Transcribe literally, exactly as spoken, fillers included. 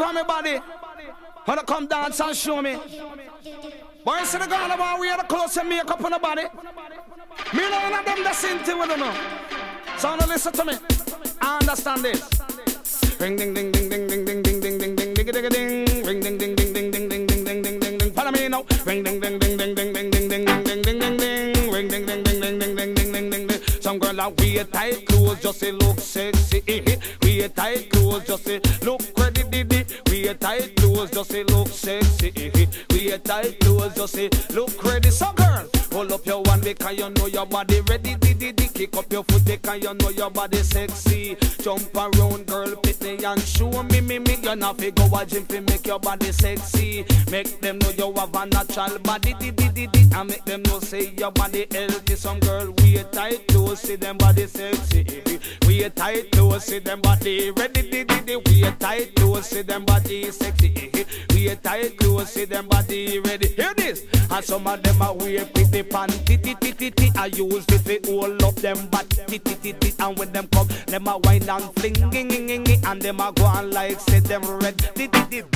grab me body. Wanna come dance and show me. Boy, see the girl about we had the clothes and makeup on the body. Me know none of them the same thing with them now. So now listen to me. I understand this. Ring ding ding ding ding ding ding ding ding ding ding ding ding ding. Ring ding ding ding ding ding ding ding ding ding ding ding. Follow me now. Ring ding ding ding ding ding ding ding ding ding ding ding ding ding. Ring ding ding ding ding ding ding ding ding ding ding. Some girl that wear tight clothes just to look sexy. Wear tight clothes just to look ready. Wear tight clothes just to look sexy. Wear tight clothes just to look ready. So girl, hold up your one because you know your body ready. Kick up your foot because you know your body sexy. Jump around, girl, pit me and show me, me, me. You not fi go a gym fi make your body sexy. Make them know you have a natural body, di, di, di, di. And make them know say your body healthy. Some girl wear tight clothes, see them body sexy. Wear tight clothes, see them body ready, di, di, di. Wear tight clothes, see them body sexy. Wear tight clothes, see them body ready. Hear this? And some of them are wear pretty panty, ti, ti, ti, ti. I use it to hold up them body, ti, ti, ti, ti. And when them come, them a wine and fling, and them a go on like say them red, di, di, di.